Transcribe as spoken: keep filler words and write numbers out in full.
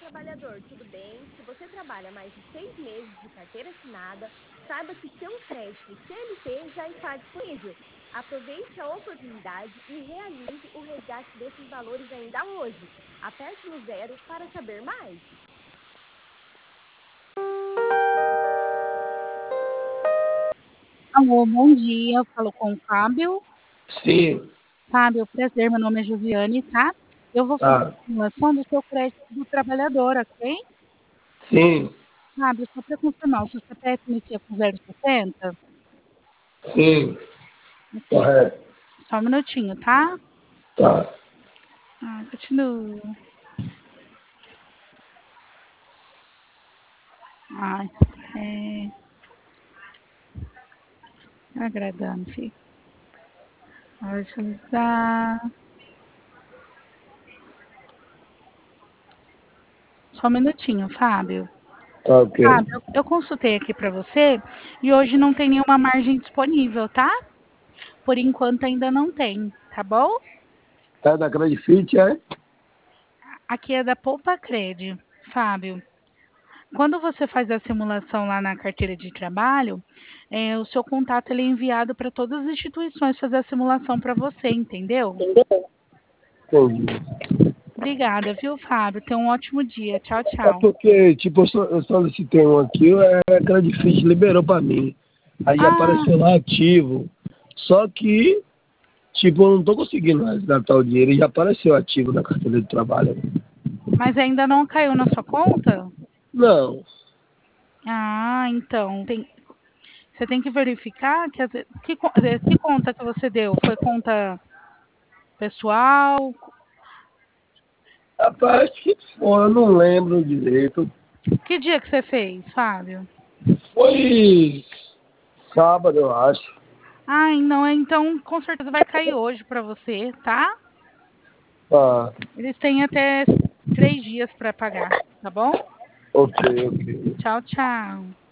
trabalhador, tudo bem? Se você trabalha mais de seis meses de carteira assinada, saiba que seu crédito C L T já está disponível. Aproveite a oportunidade e realize o resgate desses valores ainda hoje. Aperte no zero para saber mais. Alô, bom dia. Eu falo com o Fábio. Sim. Fábio, prazer, meu nome é Josiane, tá? Eu vou fazer Tá. a simulação do seu crédito do trabalhador, ok? Sim. Fábio, só para confirmar, o seu C P F inicia com zero sessenta? Sim. Ok. Correto. Só um minutinho, tá? Tá. Ah, continua. Ai, é... Agradando, filho. Deixa eu usar. Só um minutinho, Fábio. Tá ok. Fábio, eu eu consultei aqui para você e hoje não tem nenhuma margem disponível, tá? Por enquanto ainda não tem, tá bom? É da Credifit, é? Aqui é da Poupa Cred, Fábio. Quando você faz a simulação lá na carteira de trabalho, é, o seu contato ele é enviado para todas as instituições fazer a simulação para você, entendeu? Entendi. Obrigada, viu, Fábio? Tenha um ótimo dia. Tchau, É tchau. porque, tipo, eu, só, eu solicitei um aqui, a Credifit liberou pra mim. Aí Ah, apareceu lá ativo. Só que, tipo, eu não tô conseguindo resgatar o dinheiro e já apareceu ativo na carteira de trabalho. mas ainda não caiu na sua conta? Não. Ah, então, tem, você tem que verificar que, às ve- que, co- eh, que conta que você deu? Foi conta pessoal? Rapaz, acho que foi, eu não lembro direito. Que dia que você fez, Fábio? Foi sábado, eu acho. Ah, não, então com certeza vai cair hoje para você, tá? Ah, Eles têm até três dias para pagar, tá bom? ok, ok. Tchau, tchau.